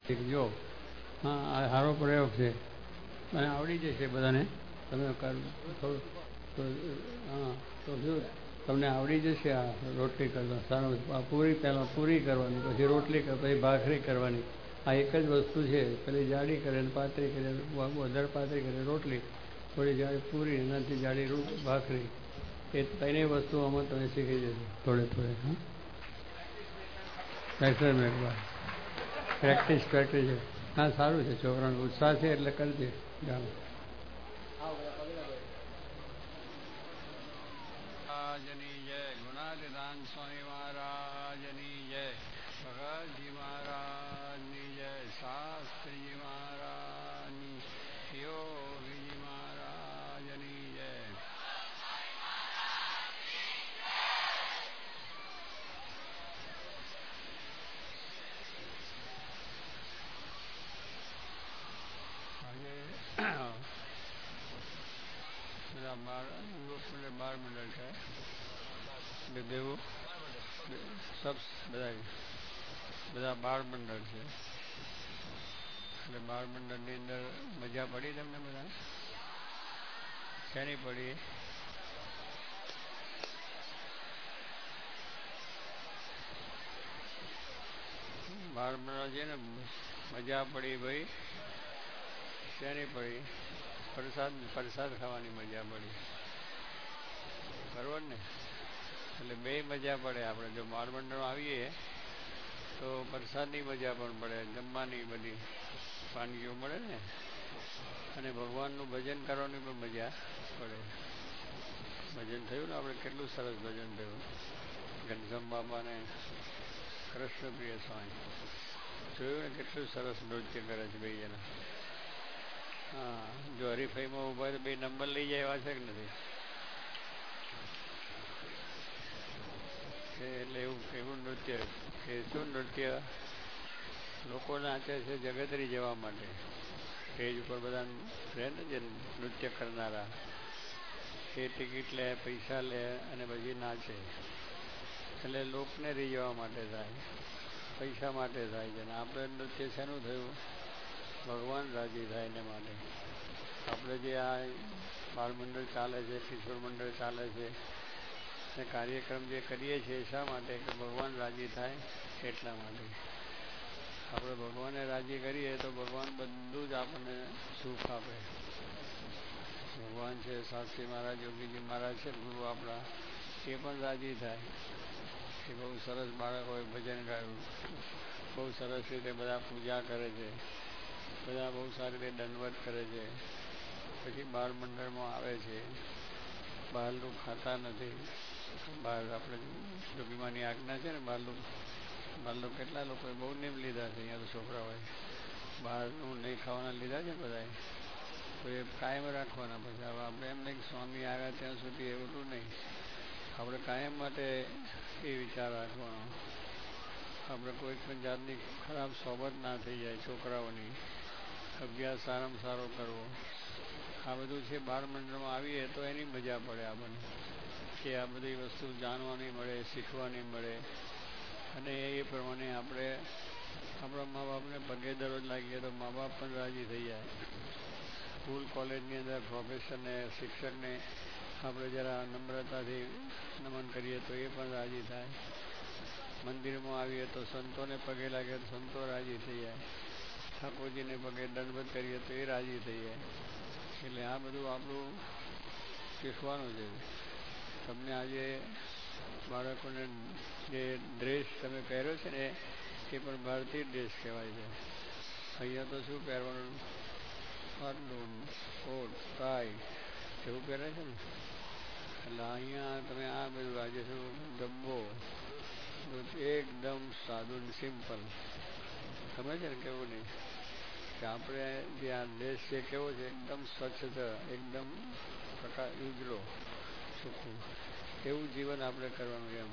જો હા, આ સારો પ્રયોગ છે અને આવડી જશે બધાને. તમે થોડું હા, તો શું તમને આવડી જશે આ રોટલી કરતા સારું. પૂરી પહેલાં પૂરી કરવાની, પછી રોટલી પછી ભાખરી કરવાની. આ એક જ વસ્તુ છે. પેલી જાડી કરે ને પાતળી કરે, વધારે પાતળી કરે રોટલી, થોડી જાડી પૂરી, એનાથી જાડી ભાખરી. એ ત્રણેય વસ્તુઓમાં તમે શીખી જશો થોડે થોડે. હા, એક્સપેરિમેન્ટ બાદ પ્રેક્ટિસ પ્રેક્ટિસ. હા, સારું છે. છોકરાનો ઉત્સાહ છે એટલે કરજે. ચાલો. મહારાજની જય. ગુણાતીતાન સ્વામી મહારાજની જય. ભગતજી મહારાજની જય. શાસ્ત્રીજી મહારાજની, યોગીજી મહારાજની જય. બધા 12 મંડળ છે. દેવું સબ બધા 12 મંડળ છે. એટલે 12 મંડળની અંદર મજા પડી તમને બધા? શેની પડી? 12 મંડળ છે ને, મજા પડી ભાઈ. શેની પડી? પ્રસાદ ખાવાની મજા પડી, બરોબર ને? એટલે બે મજા પડે. આપણે જો 12 મંડળમાં આવીએ તો પ્રસાદની મજા પણ પડે, જમવાની બધી વાનગીઓ મળે ને, અને ભગવાનનું ભજન કરવાની પણ મજા પડે. ભજન થયું ને આપણે, કેટલું સરસ ભજન થયું. ઘનશ્યામ બાપાને કૃષ્ણપ્રિય સ્વામી જોયું ને, કેટલું સરસ નૃત્ય કરે છે બે જણા. હા, જો હરીફાઈમાં ઉભા તો બે નંબર લઈ જાય એવા છે કે નથી? એટલે એવું નૃત્ય કે શું નૃત્ય લોકો નાચે છે જગતરી જવા માટે. સ્ટેજ ઉપર બધા રહે ને જે નૃત્ય કરનારા, એ ટિકિટ લે, પૈસા લે અને પછી નાચે. એટલે લોકને રીઝવવા માટે થાય, પૈસા માટે થાય છે. અને આપણે નૃત્ય શેનું થયું? ભગવાન રાજી થાય એને માટે. આપણે જે આ બાળ મંડળ ચાલે છે, કિશોર મંડળ ચાલે છે, ને કાર્યક્રમ જે કરીએ છીએ શા માટે? કે ભગવાન રાજી થાય એટલા માટે. આપણે ભગવાનને રાજી કરીએ તો ભગવાન બધું જ આપણને સુખ આપે. ભગવાન છે, શાસ્ત્રી મહારાજ, યોગીજી મહારાજ છે, ગુરુ આપણા, એ પણ રાજી થાય કે બહુ સરસ બાળકોએ ભજન ગાયું, બહુ સરસ રીતે બધા પૂજા કરે છે, બધા બહુ સારી રીતે દંડવત કરે છે. પછી બાળ મંડળમાં આવે છે, બહારનું ખાતા નથી. બહાર આપણે યોગીમાની આજ્ઞા છે ને, બહારનું કેટલા લોકોએ બહુ નિયમ લીધા છે. અહીંયા તો છોકરાઓએ બહારનું નહીં ખાવાના લીધા છે બધાએ, તો એ કાયમ રાખવાના. પછી હવે આપણે એમ નહીં કે સ્વામી આવ્યા ત્યાં સુધી એવું નહીં. આપણે કાયમ માટે એ વિચાર રાખવાનો. આપણે કોઈ પણ જાતની ખરાબ સોબત ના થઈ જાય છોકરાઓની. અભ્યાસ સારામાં સારો કરવો. આ બધું છે. બાળ મંડળમાં આવીએ તો એની મજા પડે આપણને, કે આ બધી વસ્તુ જાણવાની મળે, શીખવાની મળે. અને એ પ્રમાણે આપણે આપણા મા બાપને પગે દરરોજ લાગીએ તો મા બાપ પણ રાજી થઈ જાય. સ્કૂલ કોલેજની અંદર પ્રોફેસરને, શિક્ષકને આપણે જરા નમ્રતાથી નમન કરીએ તો એ પણ રાજી થાય. મંદિરમાં આવીએ તો સંતોને પગે લાગીએ તો સંતો રાજી થઈ જાય. ઠાકોરજીને પગે દંડવત કરીએ તો એ રાજી થઈ જાય. એટલે આ બધું આપણું શીખવાનું છે. તમને આજે બાળકોને જે ડ્રેસ તમે પહેર્યો છે ને, એ પણ ભારતીય ડ્રેસ કહેવાય છે. અહીંયા તો શું પહેરવાનું? આટલું કોટ ટાઈ એવું પહેરે છે ને. એટલે અહીંયા તમે આ બધું આજે શું ડબ્બો એકદમ સાદું સિમ્પલ. સમજે ને કેવું નહીં કે આપણે જે આ દેશ છે કેવો છે? એકદમ સ્વચ્છ છે, એકદમ ઉજળો ચોખ્ખું એવું જીવન આપણે કરવાનું. એમ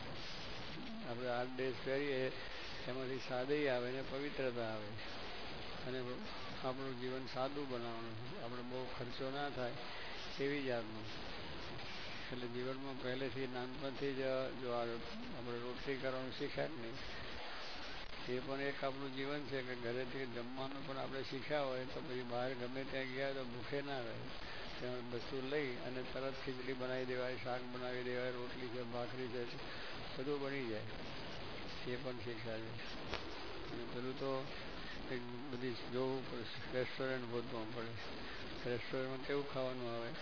આપણે આ દેશ પહેરીએ એમાંથી સાદગી આવે ને પવિત્રતા આવે. અને આપણું જીવન સાદું બનાવવાનું. આપણે બહુ ખર્ચો ના થાય એવી જાતનું. એટલે જીવનમાં પહેલેથી નાનપણથી જ જો આપણે રોટલી કરવાનું શીખ્યા જ નહીં એ પણ એક આપણું જીવન છે કે ઘરેથી જમવાનું પણ આપણે શીખ્યા હોય તો પછી બહાર ગમે ત્યાં ગયા તો ભૂખે ના રહે. ત્યાં બધું લઈ અને તરત ખીચડી બનાવી દેવાય, શાક બનાવી દેવાય, રોટલી છે, ભાખરી છે, બધું બની જાય. એ પણ શીખ્યા છે. અને પેલું તો એક બધી જોવું પડે, રેસ્ટોરન્ટ ગોતવું પડે. રેસ્ટોરન્ટમાં કેવું ખાવાનું આવે?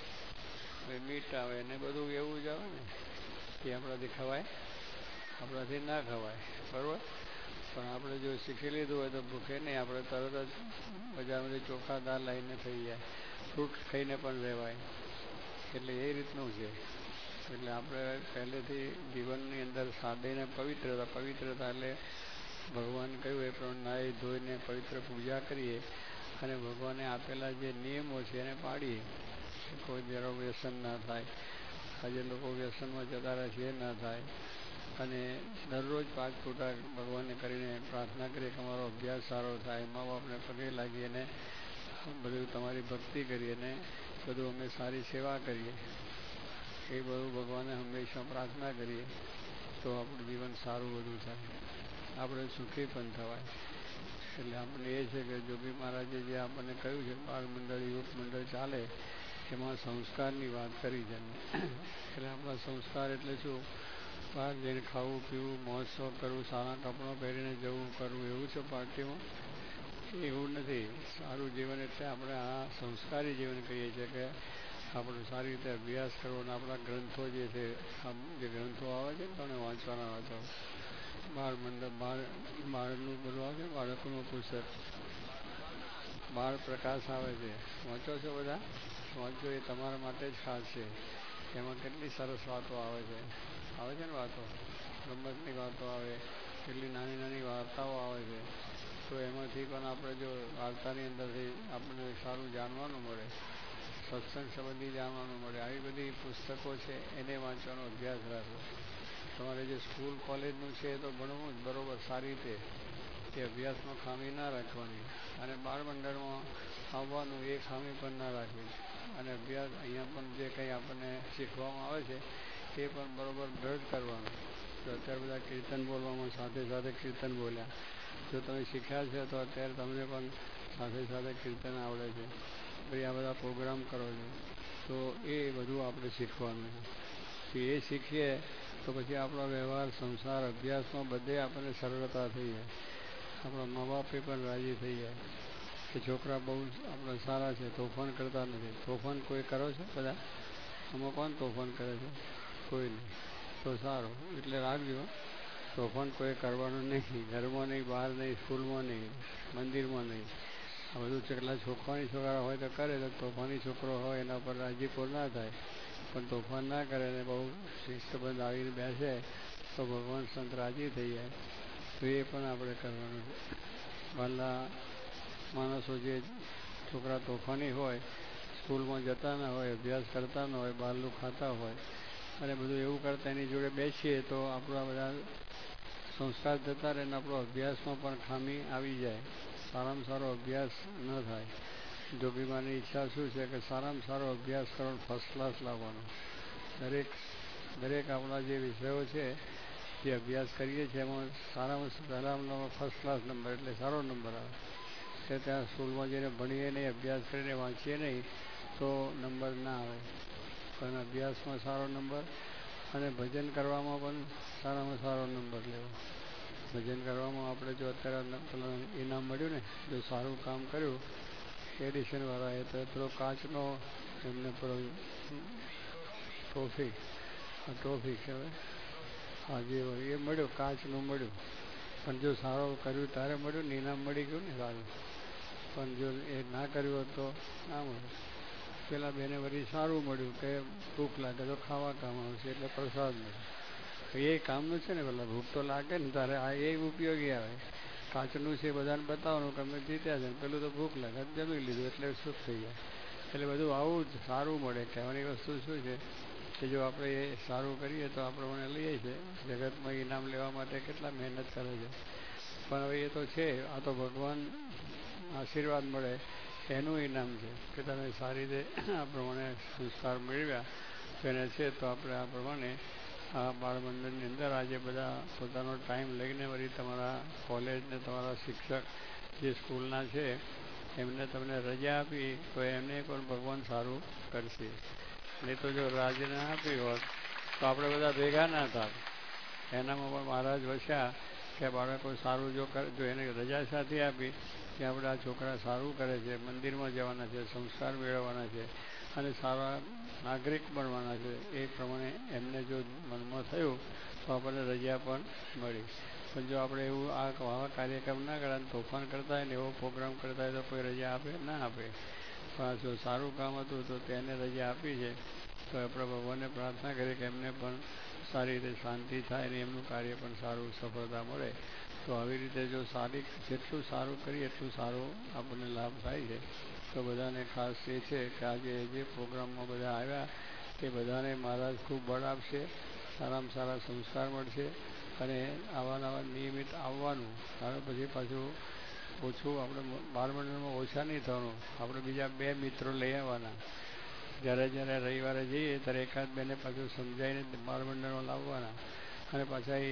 મીઠ આવે ને બધું એવું જ આવે ને. એ આપણાથી ખવાય? આપણાથી ના ખવાય, બરાબર. પણ આપણે જો શીખી લીધું હોય તો ભૂખે નહીં, આપણે તરત જ બજારમાંથી ચોખા દાળ લઈને થઈ જાય. ફ્રૂટ ખાઈને પણ રહેવાય. એટલે એ રીતનું છે. એટલે આપણે પહેલેથી જીવનની અંદર સાદઈને પવિત્રતા એટલે ભગવાન કહ્યું એ પ્રમાણે નાહી ધોઈને પવિત્ર પૂજા કરીએ અને ભગવાને આપેલા જે નિયમો છે એને પાડીએ. કોઈ જરા વ્યસન ના થાય. આજે લોકો વ્યસનમાં જતા રહે છે, એ ના થાય. અને દરરોજ 5 ફૂટા ભગવાનને કરીને પ્રાર્થના કરીએ કે અમારો અભ્યાસ સારો થાય. મા બાપને પગે લાગીને બધું તમારી ભક્તિ કરીએ ને બધું અમે સારી સેવા કરીએ. એ બધું ભગવાનને હંમેશા પ્રાર્થના કરીએ તો આપણું જીવન સારું બધું થાય. આપણે સુખી પણ થવાય. એટલે આપણને એ છે કે જોગી મહારાજે જે આપણને કહ્યું છે બાળ મંડળ, યુવક મંડળ ચાલે એમાં સંસ્કારની વાત કરી છે. એટલે આપણા સંસ્કાર એટલે શું? બહાર જઈને ખાવું પીવું, મોજ-શોખ કરવું, સારા કપડાં પહેરીને જવું કરવું, એવું છે પાર્ટીમાં? એવું નથી. સારું જીવન એટલે આપણે આ સંસ્કારી જીવન કહીએ છીએ કે આપણે સારી રીતે અભ્યાસ કરવો અને આપણા ગ્રંથો જે છે, જે ગ્રંથો આવે છે ને તમને વાંચવાના હતો, બાળ મંડળ, બાળનું બધું આવે છે, બાળકોનું પુસ્તક, બાળ પ્રકાશ આવે છે, વાંચો છો બધા? વાંચો, એ તમારા માટે જ ખાસ છે. એમાં કેટલી સરસ વાતો આવે છે ને વાતો, રમતની વાતો આવે, કેટલી નાની નાની વાર્તાઓ આવે છે. તો એમાંથી પણ આપણે જો વાર્તાની અંદરથી આપણને સારું જાણવાનું મળે, સત્સંગ સંબંધી જાણવાનું મળે. આવી બધી પુસ્તકો છે એને વાંચવાનો અભ્યાસ રાખવો. તમારે જે સ્કૂલ કોલેજનું છે એ તો ભણવું જ બરાબર સારી રીતે, એ અભ્યાસમાં ખામી ના રાખવાની. અને બાળ મંડળમાં આવવાનું એ ખામી પણ ના રાખવી. અને અભ્યાસ અહીંયા પણ જે કંઈ આપણને શીખવામાં આવે છે એ પણ બરાબર દ્રઢ કરવાનું. તો અત્યારે બધા કીર્તન બોલવામાં સાથે સાથે કીર્તન બોલ્યા. જો તમે શીખ્યા છે તો અત્યારે તમને પણ સાથે સાથે કીર્તન આવડે છે. પછી આ બધા પ્રોગ્રામ કરો છો તો એ બધું આપણે શીખવાનું છે. એ શીખીએ તો પછી આપણો વ્યવહાર, સંસાર, અભ્યાસમાં બધે આપણને સરળતા થઈ જાય. આપણા મા બાપે પણ રાજી થઈ જાય કે છોકરા બહુ આપણા સારા છે, તોફાન કરતા નથી. તોફાન કોઈ કરો છો બધા? આમાં કોણ તોફાન કરે છે? કોઈ નહીં. તો સારું, એટલે રાખજો. તોફાન કોઈ કરવાનું નહીં, ઘરમાં નહીં, બહાર નહીં, સ્કૂલમાં નહીં, મંદિરમાં નહીં. આ બધું કેટલા છોકરા હોય તો કરે, તો તોફાની છોકરો હોય એના પર રાજીપો ના થાય. પણ તોફાન ના કરે ને બહુ શિસ્તબદ્ધ આવીને બેસે તો ભગવાન સંત રાજી થઈ જાય. તો એ પણ આપણે કરવાનું છે. બહારના માણસો જે છોકરા તોફાની હોય, સ્કૂલમાં જતા ના હોય, અભ્યાસ કરતા ન હોય, બહારનું ખાતા હોય અને બધું એવું કરતા એની જોડે બેસીએ તો આપણા બધા સંસ્કાર જતા રહે અને આપણો અભ્યાસમાં પણ ખામી આવી જાય. સારામાં સારો અભ્યાસ ન થાય. જોગીમાની ઈચ્છા શું છે કે સારામાં સારો અભ્યાસ કરવાનો, ફર્સ્ટ ક્લાસ લાવવાનો. દરેક આપણા જે વિષયો છે, જે અભ્યાસ કરીએ છીએ એમાં સારામાં પહેલાં ફર્સ્ટ ક્લાસ નંબર એટલે સારો નંબર આવે. કે ત્યાં સ્કૂલમાં જઈને ભણીએ નહીં, અભ્યાસ કરીને વાંચીએ નહીં તો નંબર ના આવે. પણ અભ્યાસમાં સારો નંબર અને ભજન કરવામાં પણ સારામાં સારો નંબર લેવો. ભજન કરવામાં આપણે જો અત્યારે પેલા ઇનામ મળ્યું ને, જો સારું કામ કર્યું એડિશનવાળાએ તો પેલો કાચનો એમને પેલો ટ્રોફી કહેવાય, હા જે હોય એ મળ્યું, કાચનું મળ્યું. પણ જો સારું કર્યું ત્યારે મળ્યું ને, ઇનામ મળી ગયું ને સારું. પણ જો એ ના કર્યું હોત તો ના મળે. પેલા બેને વળી સારું મળ્યું કે ભૂખ લાગે તો ખાવા કામ આવશે એટલે પ્રસાદ મળે. એ કામનું છે ને, પેલા ભૂખ તો લાગે ને તારે આ એ ઉપયોગી આવે. કાચનું છે બધાને બતાવવાનું કે અમે જીત્યા છે, પેલું તો ભૂખ લાગે જમી લીધું એટલે સુખ થઈ જાય. એટલે બધું આવું જ સારું મળે. કહેવાની વસ્તુ શું છે કે જો આપણે એ સારું કરીએ તો આપણે લઈએ છીએ. જગતમાં ઇનામ લેવા માટે કેટલા મહેનત કરે છે. પણ હવે એ તો છે, આ તો ભગવાન આશીર્વાદ મળે એનું ઇનામ છે કે તમે સારી રીતે આ પ્રમાણે સંસ્કાર મેળવ્યા. તો એને છે તો આપણે આ પ્રમાણે આ બાળમંડળની અંદર આજે બધા પોતાનો ટાઈમ લઈને વળી તમારા કોલેજ ને તમારા શિક્ષક જે સ્કૂલના છે એમને તમને રજા આપી તો એમને પણ ભગવાન સારું કરશે. નહીં તો જો રજા ના આપી હોત તો આપણે બધા ભેગા ના થાત. એનામાં પણ મહારાજ વસ્યા કે બાળકો સારું જો એને રજા સાથે આપી કે આપણે આ છોકરા સારું કરે છે, મંદિરમાં જવાના છે, સંસ્કાર મેળવવાના છે અને સારા નાગરિક બનવાના છે, એ પ્રમાણે એમને જો મનમાં થયું તો આપણને રજા પણ મળી. પણ જો આપણે એવું આવા કાર્યક્રમ ના કરે, તોફાન કરતા હોય ને એવો પ્રોગ્રામ કરતા હોય તો કોઈ રજા આપે ના આપે. પણ જો સારું કામ હતું તો તેને રજા આપી છે તો આપણે ભગવાનને પ્રાર્થના કરીએ કે એમને પણ સારી રીતે શાંતિ થાય અને એમનું કાર્ય પણ સારું સફળતા મળે. તો આવી રીતે જો જેટલું સારું કરીએ એટલું સારું આપણને લાભ થાય છે. તો બધાને ખાસ એ છે કે આજે જે પ્રોગ્રામમાં બધા આવ્યા તે બધાને મહારાજ ખૂબ બળ આપશે, સારામાં સારા સંસ્કાર મળશે અને આવા નિયમિત આવવાનું. હવે પછી પાછું ઓછું આપણે બાળમંડળમાં ઓછા નહીં થવાનું, આપણે બીજા 2 મિત્રો લઈ આવવાના. જ્યારે રવિવારે જઈએ ત્યારે એકાદ બેને પાછું સમજાવીને બાળમંડળમાં લાવવાના અને પાછા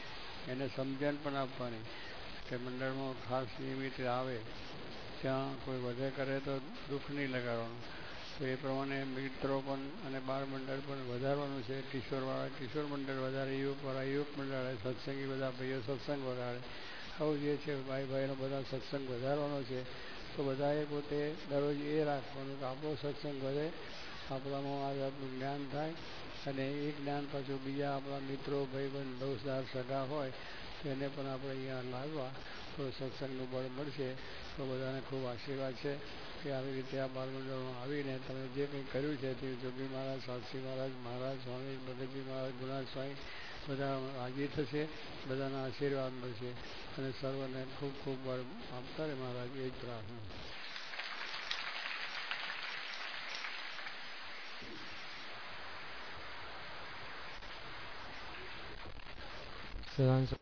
એને સમજણ પણ આપવાની કે મંડળમાં ખાસ નિયમિત આવે, ત્યાં કોઈ વધે કરે તો દુઃખ નહીં લગાડવાનું. તો એ પ્રમાણે મિત્રો પણ અને બાળમંડળ પણ વધારવાનું છે. કિશોરવાળા કિશોર મંડળ વધારે, યુવકવાળા યુવક મંડળ, સત્સંગી બધા ભાઈઓ સત્સંગ વધારે, આવું જે છે ભાઈનો બધા સત્સંગ વધારવાનો છે. તો બધાએ પોતે દરરોજ એ રાખવાનું કે આપણો સત્સંગ વધે, આપણામાં આ જાતનું જ્ઞાન થાય અને એ જ્ઞાન પાછું બીજા આપણા મિત્રો ભાઈબંધ દોસ્તદાર સગા હોય તેને પણ આપણે અહીંયા લાવવા તો સત્સંગનું બળ મળશે. તો બધાને ખૂબ આશીર્વાદ છે કે આવી રીતે આ બાળમંડળમાં આવીને તમે જે કંઈ કર્યું છે તે જોગી મહારાજ, સાક્ષી મહારાજ, સ્વામી ભગતજી મહારાજ, ગુણાલ સ્વામી બધા રાજી થશે, બધાના આશીર્વાદ મળશે અને સર્વને ખૂબ ખૂબ બળ આપતા રહે મહારાજ, એ જ પ્રાર્થના.